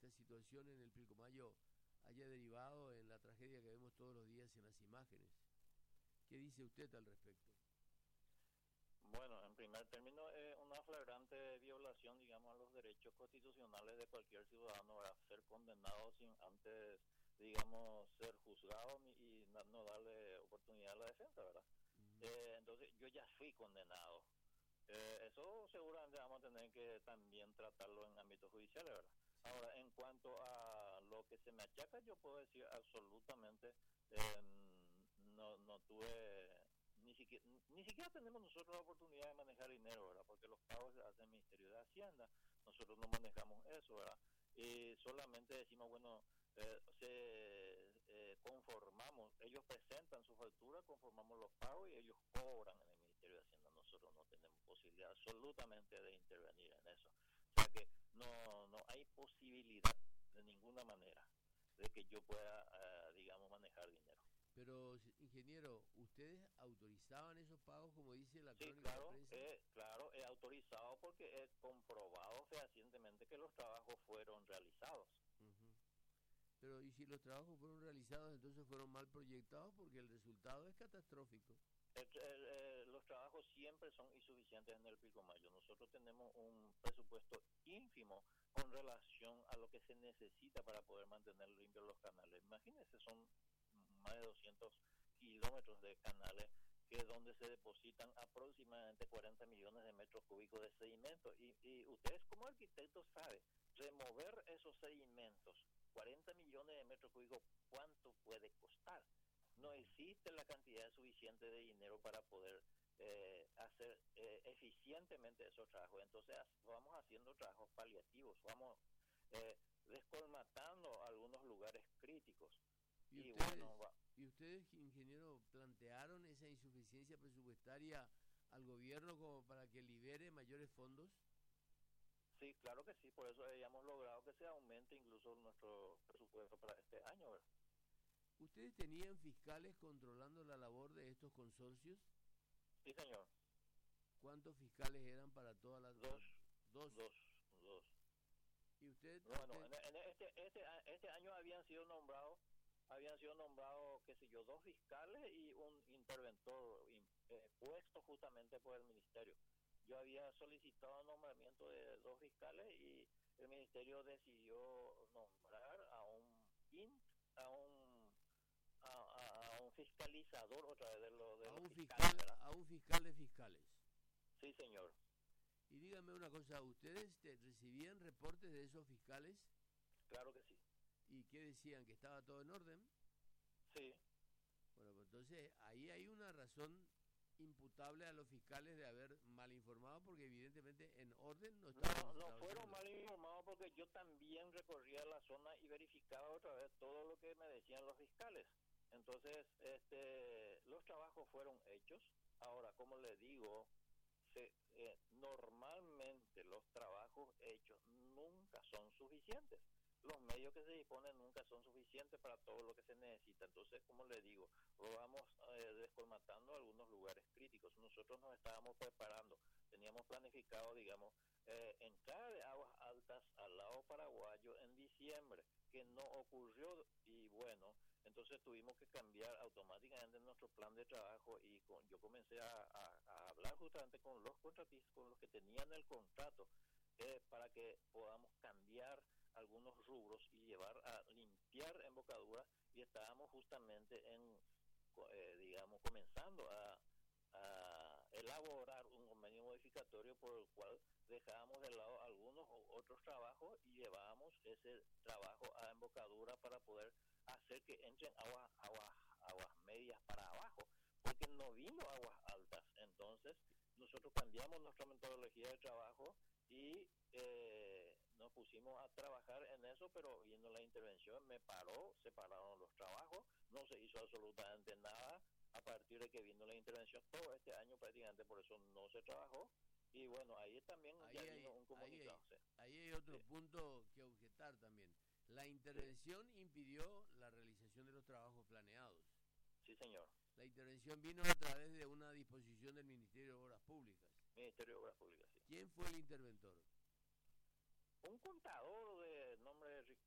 esta situación en el Pilcomayo haya derivado en la tragedia que vemos todos los días en las imágenes. ¿Qué dice usted al respecto? Bueno, en primer término, una flagrante violación, digamos, a los derechos constitucionales de cualquier ciudadano, ¿verdad? Ser condenado sin antes, digamos, ser juzgado y no darle oportunidad a la defensa, ¿verdad? Entonces, yo ya fui condenado. Eso seguramente vamos a tener que también tratarlo en ámbitos judiciales, ¿verdad? Ahora, en cuanto a lo que se me achaca, yo puedo decir absolutamente, no tuve, ni siquiera tenemos nosotros la oportunidad de manejar dinero, ¿verdad? Porque los pagos se hacen el Ministerio de Hacienda, nosotros no manejamos eso, ¿verdad? Y solamente decimos, bueno, conformamos, ellos presentan su factura, conformamos los pagos y ellos cobran en el Ministerio de Hacienda. Nosotros no tenemos posibilidad absolutamente de intervenir en eso. O sea que no hay posibilidad de ninguna manera de que yo pueda, digamos, manejar dinero. Pero, ingeniero, ¿ustedes autorizaban esos pagos como dice la Sí, crónica de claro, prensa? claro, he autorizado porque he comprobado fehacientemente que los trabajos fueron realizados. Uh-huh. Pero, ¿y si los trabajos fueron realizados, entonces fueron mal proyectados? Porque el resultado es catastrófico. Los trabajos siempre son insuficientes en el Pilcomayo. Nosotros tenemos un presupuesto ínfimo con relación a lo que se necesita para poder mantener limpios los canales. Imagínense, son más de 200 kilómetros de canales que es donde se depositan aproximadamente 40 millones de metros cúbicos de sedimento. Y ustedes como arquitectos saben, remover esos sedimentos, 40 millones de metros cúbicos, ¿cuánto puede costar? No existe la cantidad suficiente de dinero para poder hacer eficientemente esos trabajos. Entonces vamos haciendo trabajos paliativos, vamos descolmatando algunos lugares críticos. ¿Y ustedes, ingeniero, plantearon esa insuficiencia presupuestaria al gobierno como para que libere mayores fondos? Sí, claro que sí, por eso habíamos logrado que se aumente incluso nuestro presupuesto para este año, ¿verdad? ¿Ustedes tenían fiscales controlando la labor de estos consorcios? Sí, señor. ¿Cuántos fiscales eran para todas las...? Dos. ¿Y usted? Bueno, en este año habían sido nombrados, qué sé yo, 2 fiscales y un interventor puesto justamente por el ministerio. Yo había solicitado el nombramiento de 2 fiscales y el ministerio decidió nombrar a un fiscalizador otra vez de los fiscales, ¿verdad? A un fiscal de fiscales. Sí, señor. Y dígame una cosa, ¿ustedes recibían reportes de esos fiscales? Claro que sí. ¿Y qué decían? ¿Que estaba todo en orden? Sí. Bueno, pues entonces ahí hay una razón imputable a los fiscales de haber mal informado, porque evidentemente en orden no estaban. No fueron mal informados porque yo también recorría la zona y verificaba otra vez todo lo que me decían los fiscales. Entonces, los trabajos fueron hechos. Ahora, como le digo, normalmente los trabajos hechos nunca son suficientes. Los medios que se disponen nunca son suficientes para todo lo que se necesita. Entonces, como le digo, lo vamos descolmatando algunos lugares críticos. Nosotros nos estábamos preparando, teníamos planificado, digamos, entrada de aguas altas al lado paraguayo en diciembre, que no ocurrió y bueno, entonces tuvimos que cambiar automáticamente nuestro plan de trabajo y yo comencé a hablar justamente con los contratistas, con los que tenían el contrato, para que podamos cambiar algunos rubros y llevar a limpiar embocaduras y estábamos justamente digamos, comenzando a elaborar un convenio modificatorio por el cual dejábamos de lado algunos otros trabajos y llevábamos ese trabajo a embocadura para poder hacer que entren aguas medias para abajo, porque no vino aguas altas. Entonces nosotros cambiamos nuestra metodología de trabajo y nos pusimos a trabajar en eso, pero viendo la intervención se pararon los trabajos, no se hizo absolutamente nada. A partir de que vino la intervención todo este año prácticamente, por eso no se trabajó. Y bueno, ahí también vino un comunicado. Ahí hay otro punto que objetar también. La intervención impidió la realización de los trabajos planeados. Sí, señor. La intervención vino a través de una disposición del Ministerio de Obras Públicas. Ministerio de Obras Públicas, sí. ¿Quién fue el interventor? Un contador de nombre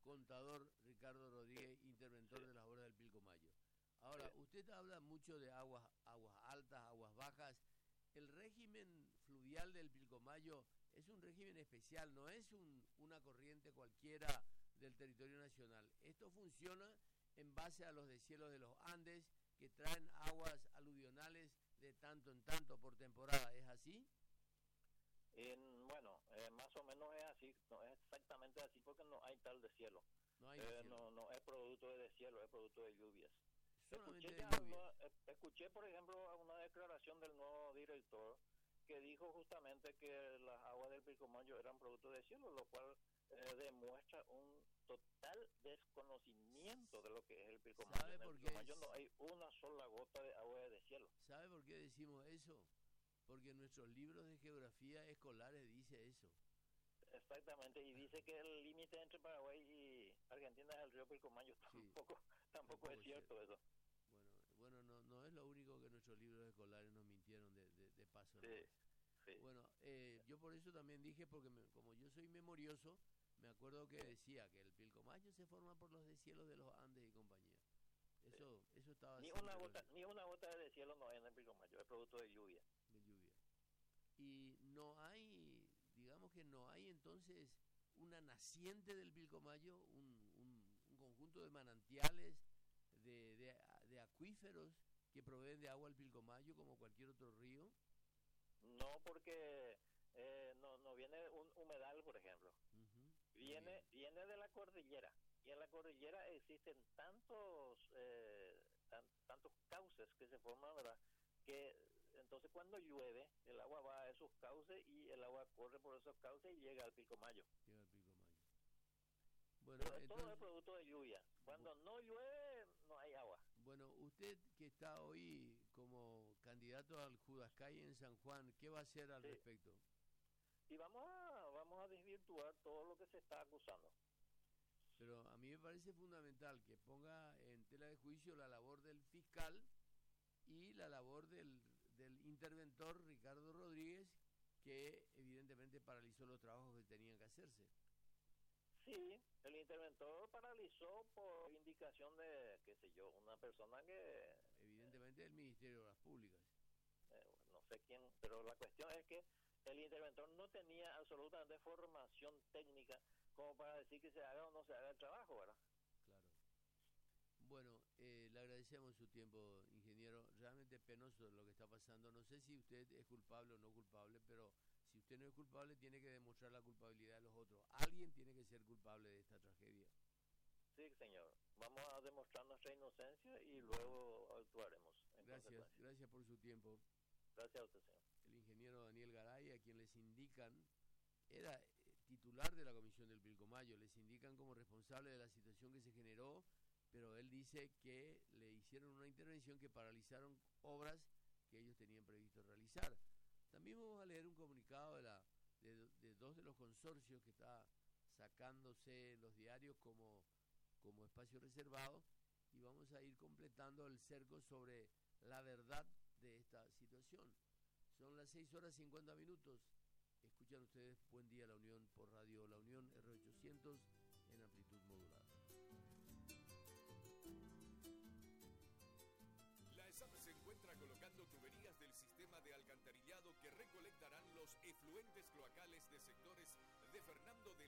contador Ricardo Rodríguez, interventor de las obras del Pilcomayo. Ahora, usted habla mucho de aguas altas, aguas bajas. El régimen fluvial del Pilcomayo es un régimen especial, no es una corriente cualquiera del territorio nacional. Esto funciona en base a los deshielos de los Andes, que traen aguas aluvionales de tanto en tanto por temporada. ¿Es así? Bueno, más o menos es así, no es exactamente así porque no hay tal deshielo. No hay deshielo. No es producto de deshielo, es producto de lluvias. Solamente de lluvias. Escuché, por ejemplo, una declaración del nuevo director que dijo justamente que las aguas del Pilcomayo eran producto de deshielo, lo cual demuestra un total desconocimiento de lo que es el Pilcomayo. ¿Sabe en por el qué Pilcomayo no hay una sola gota de agua de deshielo. ¿Sabe por qué decimos eso? Porque en nuestros libros de geografía escolares dice eso. Exactamente, y dice que el límite entre Paraguay y Argentina es el río Pilcomayo. Tampoco es cierto eso. Bueno, no es lo único que nuestros libros escolares nos mintieron de paso. Sí. Bueno, yo por eso también dije, porque como yo soy memorioso, me acuerdo que decía que el Pilcomayo se forma por los deshielos de los Andes y compañía. Eso estaba ni una gota de deshielo no hay en el Pilcomayo, es producto de lluvia. Y no hay, digamos que no hay entonces una naciente del Pilcomayo, un conjunto de manantiales, de acuíferos que proveen de agua al Pilcomayo como cualquier otro río. No, porque no viene un humedal, por ejemplo. Viene de la cordillera. Y en la cordillera existen tantos cauces que se forman, ¿verdad? Que entonces cuando llueve, el agua va a esos cauces y el agua corre por esos cauces y llega al Pilcomayo. Bueno, pero entonces, todo es producto de lluvia. Cuando no llueve, no hay agua. Bueno, usted que está hoy como candidato al Judascay en San Juan, ¿qué va a hacer al respecto? Y vamos a desvirtuar todo lo que se está acusando. Pero a mí me parece fundamental que ponga en tela de juicio la labor del fiscal y la labor del interventor Ricardo Rodríguez, que evidentemente paralizó los trabajos que tenían que hacerse. Sí, el interventor paralizó por indicación de, qué sé yo, una persona que... Evidentemente el Ministerio de Obras Públicas. No sé quién, pero la cuestión es que el interventor no tenía absolutamente formación técnica como para decir que se haga o no se haga el trabajo, ¿verdad? Claro. Bueno, le agradecemos su tiempo, ingeniero. Realmente penoso lo que está pasando. No sé si usted es culpable o no culpable, pero si usted no es culpable, tiene que demostrar la culpabilidad de los otros. Alguien tiene que ser culpable de esta tragedia. Sí, señor. Vamos a demostrar nuestra inocencia y luego actuaremos. Gracias por su tiempo. Gracias a usted, señor. El ingeniero Daniel Garay, a quien les indican, era titular de la Comisión del Pilcomayo, les indican como responsable de la situación que se generó, pero él dice que le hicieron una intervención que paralizaron obras que ellos tenían previsto realizar. También vamos a leer un comunicado de dos de los consorcios que está sacándose los diarios como espacio reservado, y vamos a ir completando el cerco sobre la verdad de esta situación. Son las 6:50. Escuchan ustedes Buen Día La Unión por Radio La Unión R800 en amplitud modulada. La ESAP se encuentra colocando tuberías del sistema de alcantarillado que recolectarán los efluentes cloacales de sectores de Fernando de